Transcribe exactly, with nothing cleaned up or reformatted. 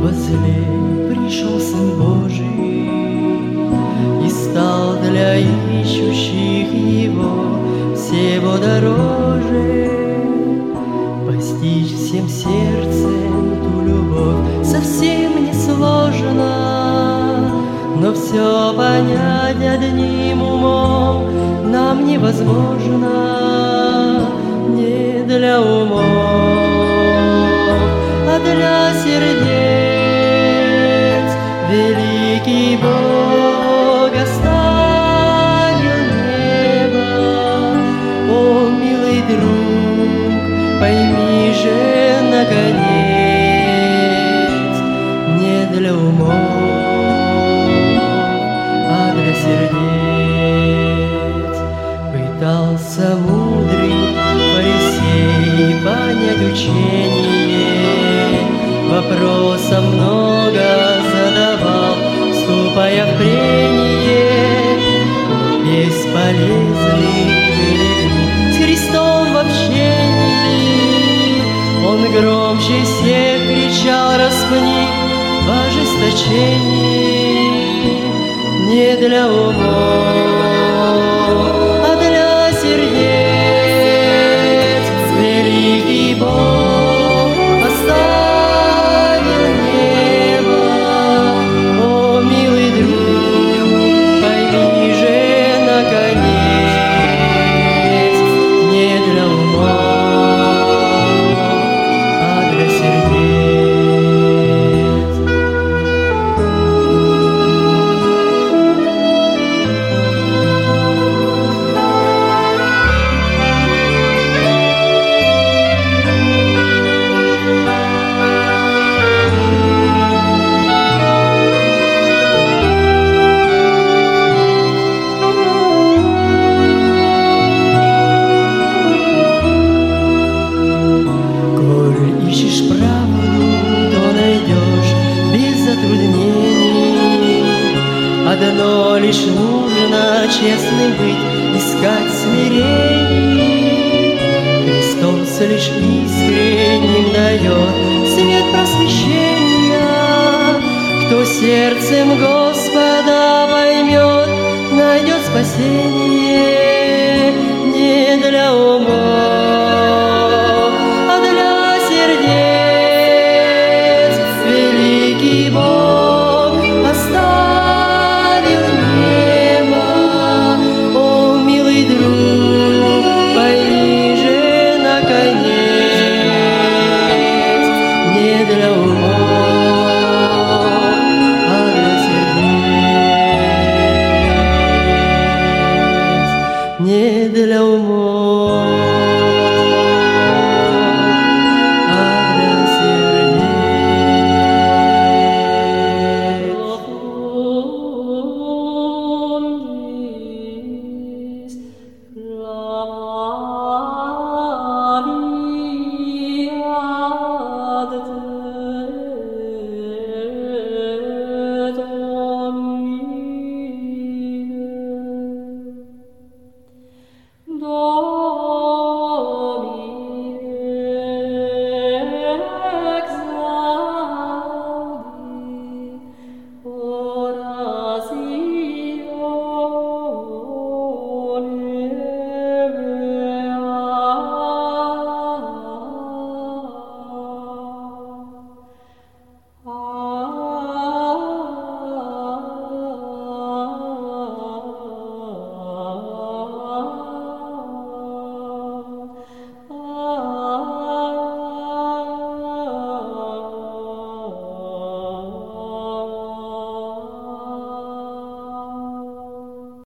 возле пришел Сын Божий и стал для ищущих Его всего дороже. Постичь всем сердцем ту любовь совсем не сложно, но все понять одним умом нам невозможно. Не для умов, а для сердец великий Бог оставил небо. О, милый друг, пойми же наконец, не для умов, а для сердец. Пытался мудрый фарисей понять учение, вопросов много задавал, вступая в прение. Бесполезны были дни с Христом в общении. Он громче всех кричал: распни в ожесточении. Не для умов, а для сердец великий Бог оставил небо. О, милый друг, пойми же наконец, не для умов, а для сердец. Коль ищешь правду, то найдешь без затруднений. Одно лишь нужно честным быть, искать смирений. Христос лишь искренним дает свет просвещения. Кто сердцем Господа поймет, найдет спасение.